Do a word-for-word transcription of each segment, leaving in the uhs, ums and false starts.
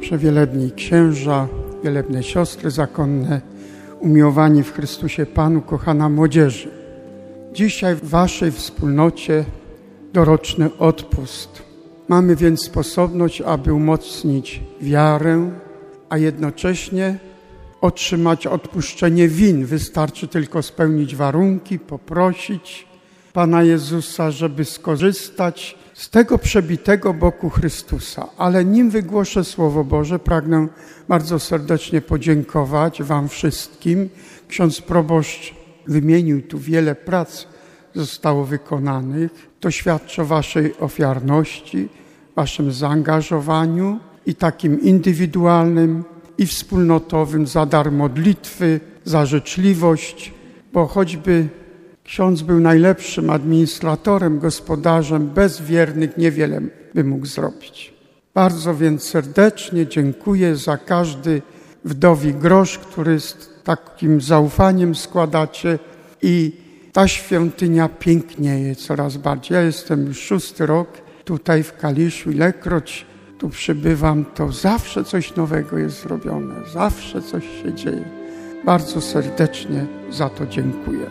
Przewielebni księża, wielebne siostry zakonne, umiłowani w Chrystusie Panu, kochana młodzieży. Dzisiaj w waszej wspólnocie doroczny odpust. Mamy więc sposobność, aby umocnić wiarę, a jednocześnie otrzymać odpuszczenie win. Wystarczy tylko spełnić warunki, poprosić Pana Jezusa, żeby skorzystać z tego przebitego boku Chrystusa. Ale nim wygłoszę Słowo Boże, pragnę bardzo serdecznie podziękować wam wszystkim. Ksiądz proboszcz wymienił tu wiele prac zostało wykonanych. To świadczy o waszej ofiarności, waszym zaangażowaniu i takim indywidualnym i wspólnotowym za dar modlitwy, za życzliwość, bo choćby ksiądz był najlepszym administratorem, gospodarzem, bez wiernych niewiele by mógł zrobić. Bardzo więc serdecznie dziękuję za każdy wdowi grosz, który z takim zaufaniem składacie i ta świątynia pięknieje coraz bardziej. Ja jestem już szósty rok tutaj w Kaliszu, ilekroć tu przybywam, to zawsze coś nowego jest zrobione, zawsze coś się dzieje. Bardzo serdecznie za to dziękuję.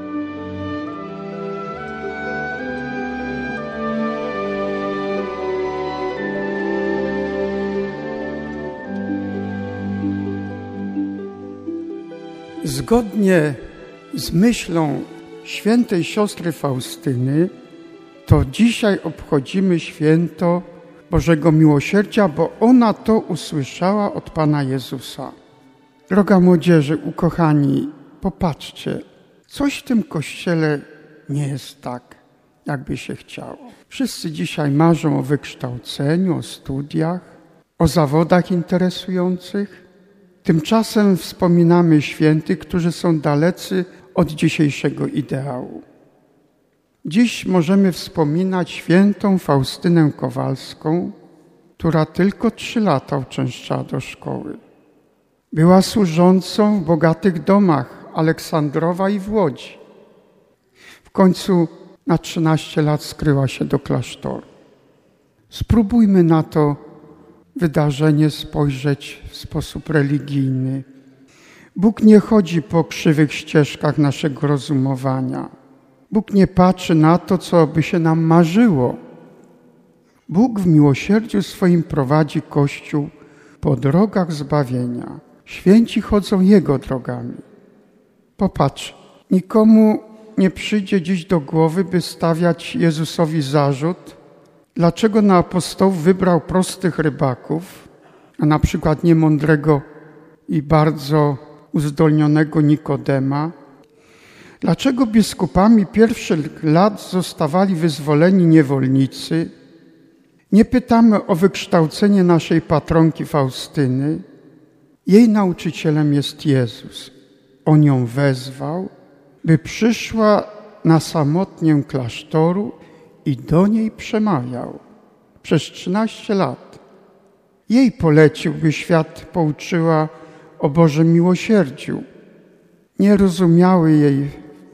Zgodnie z myślą świętej siostry Faustyny, to dzisiaj obchodzimy święto Bożego Miłosierdzia, bo ona to usłyszała od Pana Jezusa. Droga młodzieży, ukochani, popatrzcie, coś w tym Kościele nie jest tak, jakby się chciało. Wszyscy dzisiaj marzą o wykształceniu, o studiach, o zawodach interesujących. Tymczasem wspominamy świętych, którzy są dalecy od dzisiejszego ideału. Dziś możemy wspominać świętą Faustynę Kowalską, która tylko trzy lata uczęszczała do szkoły. Była służącą w bogatych domach Aleksandrowa i w Łodzi. W końcu na trzynaście lat skryła się do klasztoru. Spróbujmy na to wydarzenie spojrzeć w sposób religijny. Bóg nie chodzi po krzywych ścieżkach naszego rozumowania. Bóg nie patrzy na to, co by się nam marzyło. Bóg w miłosierdziu swoim prowadzi Kościół po drogach zbawienia. Święci chodzą Jego drogami. Popatrz, nikomu nie przyjdzie dziś do głowy, by stawiać Jezusowi zarzut, dlaczego na apostołów wybrał prostych rybaków, a na przykład niemądrego i bardzo uzdolnionego Nikodema. Dlaczego biskupami pierwszych lat zostawali wyzwoleni niewolnicy? Nie pytamy o wykształcenie naszej patronki Faustyny. Jej nauczycielem jest Jezus. On ją wezwał, by przyszła na samotnię klasztoru i do niej przemawiał przez trzynaście lat. Jej polecił, by świat pouczyła o Bożym miłosierdziu. Nie rozumiały jej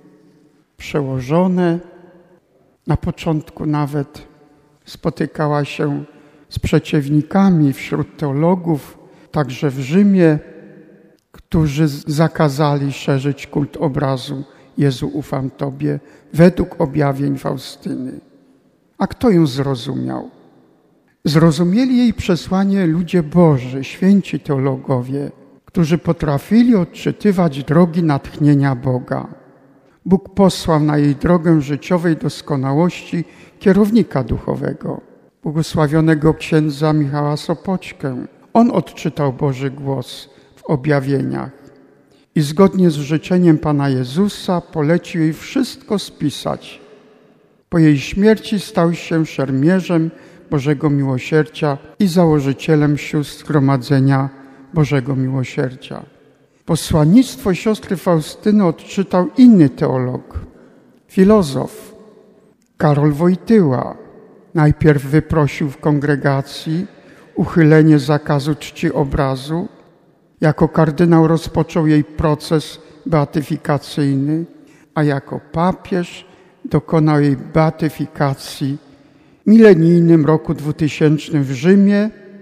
przełożone. Na początku nawet spotykała się z przeciwnikami wśród teologów, także w Rzymie, którzy zakazali szerzyć kult obrazu Jezu, ufam Tobie, według objawień Faustyny. A kto ją zrozumiał? Zrozumieli jej przesłanie ludzie Boży, święci teologowie, którzy potrafili odczytywać drogi natchnienia Boga. Bóg posłał na jej drogę życiowej doskonałości kierownika duchowego, błogosławionego księdza Michała Sopoćkę. On odczytał Boży głos w objawieniach i zgodnie z życzeniem Pana Jezusa polecił jej wszystko spisać. Po jej śmierci stał się szermierzem Bożego Miłosierdzia i założycielem sióstr Zgromadzenia Bożego Miłosierdzia. Posłannictwo siostry Faustyny odczytał inny teolog, filozof Karol Wojtyła. Najpierw wyprosił w kongregacji uchylenie zakazu czci obrazu. Jako kardynał rozpoczął jej proces beatyfikacyjny, a jako papież dokonał jej beatyfikacji w milenijnym roku dwutysięcznym w Rzymie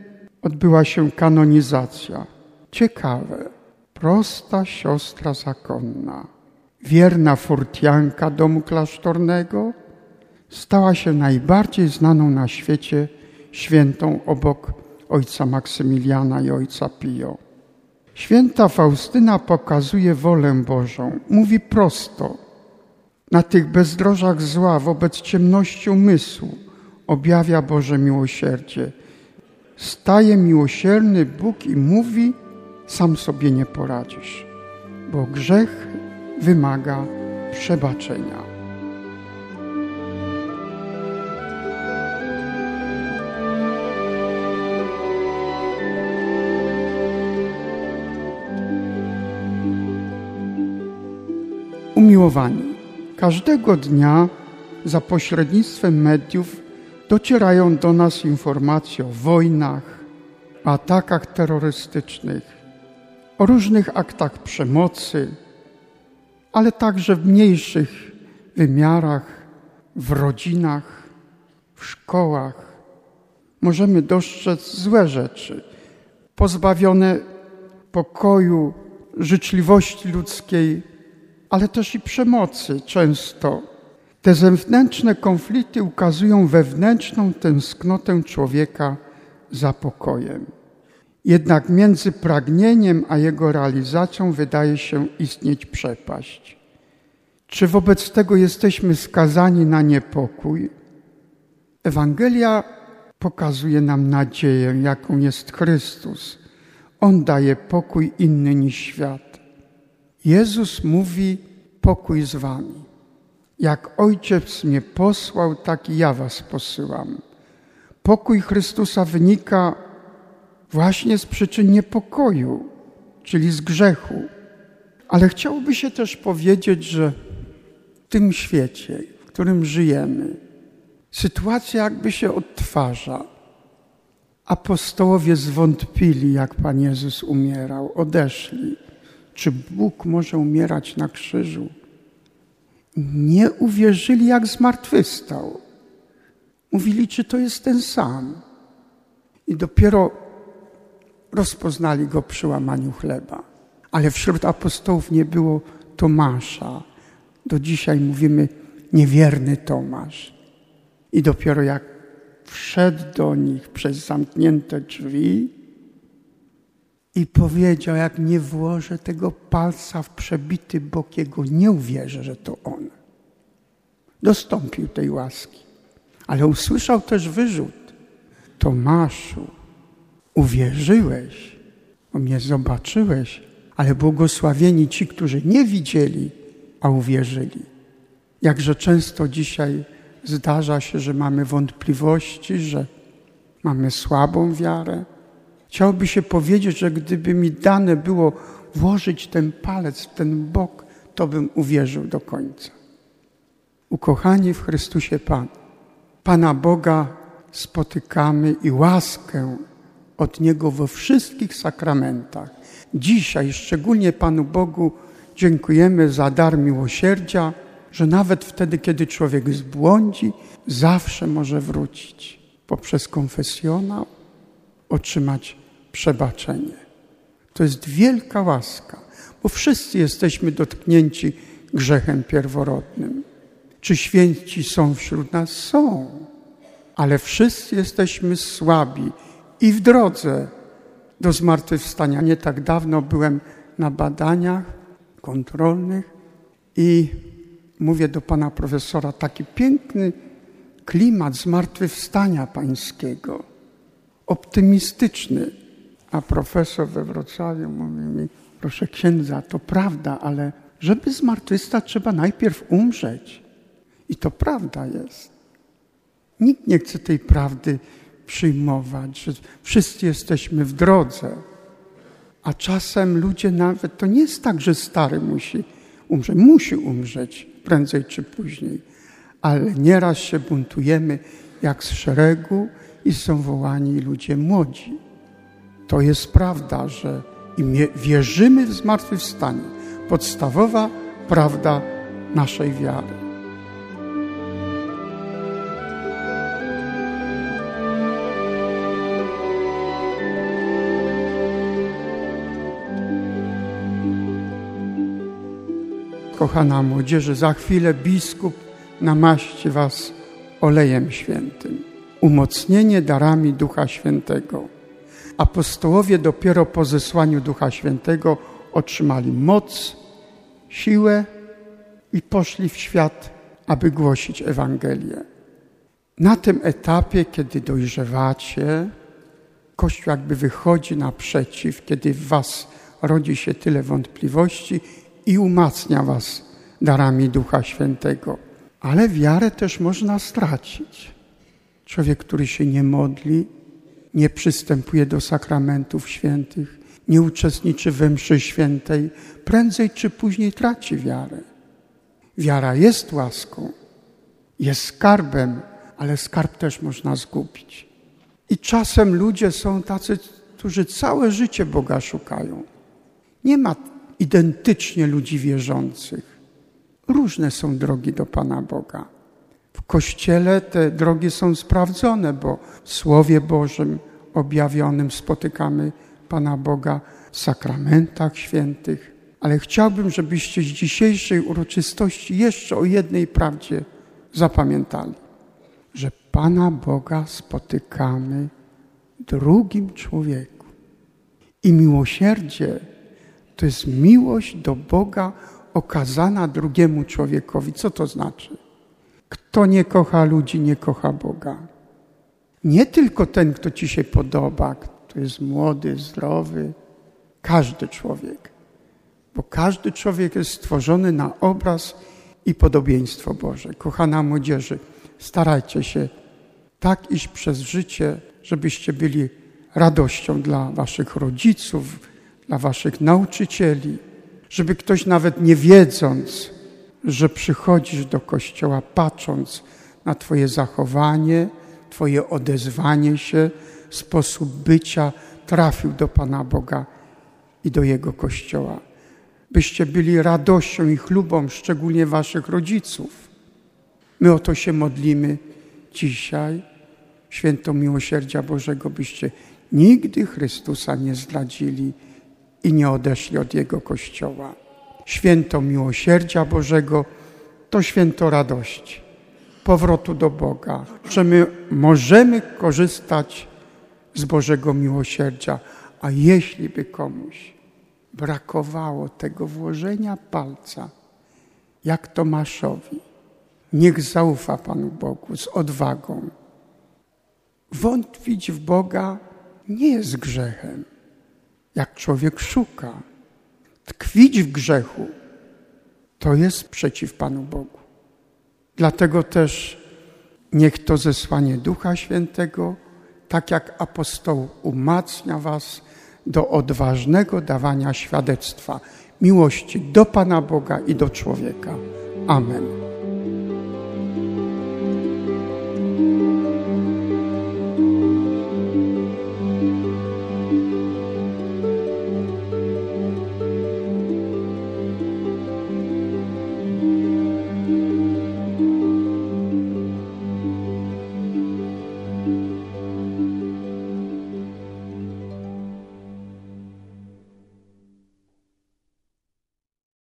odbyła się kanonizacja. Ciekawe, prosta siostra zakonna, wierna furtianka domu klasztornego, stała się najbardziej znaną na świecie świętą obok ojca Maksymiliana i ojca Pio. Święta Faustyna pokazuje wolę Bożą, mówi prosto. Na tych bezdrożach zła, wobec ciemności umysłu, objawia Boże miłosierdzie. Staje miłosierny Bóg i mówi, sam sobie nie poradzisz, bo grzech wymaga przebaczenia. Umiłowani, każdego dnia za pośrednictwem mediów docierają do nas informacje o wojnach, o atakach terrorystycznych, o różnych aktach przemocy, ale także w mniejszych wymiarach, w rodzinach, w szkołach. Możemy dostrzec złe rzeczy, pozbawione pokoju, życzliwości ludzkiej, ale też i przemocy często. Te zewnętrzne konflikty ukazują wewnętrzną tęsknotę człowieka za pokojem. Jednak między pragnieniem a jego realizacją wydaje się istnieć przepaść. Czy wobec tego jesteśmy skazani na niepokój? Ewangelia pokazuje nam nadzieję, jaką jest Chrystus. On daje pokój inny niż świat. Jezus mówi, pokój z wami. Jak Ojciec mnie posłał, tak i ja was posyłam. Pokój Chrystusa wynika właśnie z przyczyn niepokoju, czyli z grzechu. Ale chciałoby się też powiedzieć, że w tym świecie, w którym żyjemy, sytuacja jakby się odtwarza. Apostołowie zwątpili, jak Pan Jezus umierał, odeszli. Czy Bóg może umierać na krzyżu? Nie uwierzyli, jak zmartwychwstał. Mówili, czy to jest ten sam. I dopiero rozpoznali go przy łamaniu chleba. Ale wśród apostołów nie było Tomasza. Do dzisiaj mówimy niewierny Tomasz. I dopiero jak wszedł do nich przez zamknięte drzwi i powiedział, jak nie włożę tego palca w przebity bok jego, nie uwierzę, że to on. Dostąpił tej łaski. Ale usłyszał też wyrzut. Tomaszu, uwierzyłeś, bo mnie zobaczyłeś, ale błogosławieni ci, którzy nie widzieli, a uwierzyli. Jakże często dzisiaj zdarza się, że mamy wątpliwości, że mamy słabą wiarę. Chciałoby się powiedzieć, że gdyby mi dane było włożyć ten palec w ten bok, to bym uwierzył do końca. Ukochani w Chrystusie Pan, Pana Boga spotykamy i łaskę od Niego we wszystkich sakramentach. Dzisiaj szczególnie Panu Bogu dziękujemy za dar miłosierdzia, że nawet wtedy, kiedy człowiek zbłądzi, zawsze może wrócić poprzez konfesjonał, otrzymać przebaczenie. To jest wielka łaska, bo wszyscy jesteśmy dotknięci grzechem pierworodnym. Czy święci są wśród nas? Są, ale wszyscy jesteśmy słabi i w drodze do zmartwychwstania. Nie tak dawno byłem na badaniach kontrolnych i mówię do pana profesora, taki piękny klimat zmartwychwstania pańskiego, optymistyczny. A profesor we Wrocławiu mówi mi, proszę księdza, to prawda, ale żeby zmartwychwstać, trzeba najpierw umrzeć. I to prawda jest. Nikt nie chce tej prawdy przyjmować, że wszyscy jesteśmy w drodze. A czasem ludzie nawet, to nie jest tak, że stary musi umrzeć. Musi umrzeć prędzej czy później. Ale nieraz się buntujemy jak z szeregu i są wołani ludzie młodzi. To jest prawda, że i wierzymy w zmartwychwstanie. Podstawowa prawda naszej wiary. kochana młodzieży, za chwilę biskup namaści was olejem świętym. Umocnienie darami Ducha Świętego. Apostołowie dopiero po zesłaniu Ducha Świętego otrzymali moc, siłę i poszli w świat, aby głosić Ewangelię. Na tym etapie, kiedy dojrzewacie, Kościół jakby wychodzi naprzeciw, kiedy w was rodzi się tyle wątpliwości i umacnia was darami Ducha Świętego. Ale wiarę też można stracić. Człowiek, który się nie modli, nie przystępuje do sakramentów świętych, nie uczestniczy we mszy świętej, prędzej czy później traci wiarę. Wiara jest łaską, jest skarbem, ale skarb też można zgubić. I czasem ludzie są tacy, którzy całe życie Boga szukają. Nie ma identycznie ludzi wierzących. Różne są drogi do Pana Boga. W Kościele te drogi są sprawdzone, bo w Słowie Bożym objawionym spotykamy Pana Boga w sakramentach świętych. Ale chciałbym, żebyście z dzisiejszej uroczystości jeszcze o jednej prawdzie zapamiętali. Że Pana Boga spotykamy w drugim człowieku. I miłosierdzie to jest miłość do Boga okazana drugiemu człowiekowi. Co to znaczy? Kto nie kocha ludzi, nie kocha Boga. Nie tylko ten, kto ci się podoba, kto jest młody, zdrowy. Każdy człowiek. Bo każdy człowiek jest stworzony na obraz i podobieństwo Boże. Kochana młodzieży, starajcie się tak iść przez życie, żebyście byli radością dla waszych rodziców, dla waszych nauczycieli, żeby ktoś nawet nie wiedząc, że przychodzisz do Kościoła, patrząc na twoje zachowanie, twoje odezwanie się, sposób bycia, trafił do Pana Boga i do Jego Kościoła. Byście byli radością i chlubą, szczególnie waszych rodziców. My o to się modlimy dzisiaj. Święto miłosierdzia Bożego, byście nigdy Chrystusa nie zdradzili i nie odeszli od Jego Kościoła. Święto miłosierdzia Bożego to święto radości, powrotu do Boga, że my możemy korzystać z Bożego miłosierdzia, a jeśli by komuś brakowało tego włożenia palca, jak Tomaszowi, niech zaufa Panu Bogu z odwagą. Wątpić w Boga nie jest grzechem, jak człowiek szuka. Tkwić w grzechu to jest przeciw Panu Bogu. Dlatego też niech to zesłanie Ducha Świętego, tak jak apostoł, umacnia was do odważnego dawania świadectwa miłości do Pana Boga i do człowieka. Amen.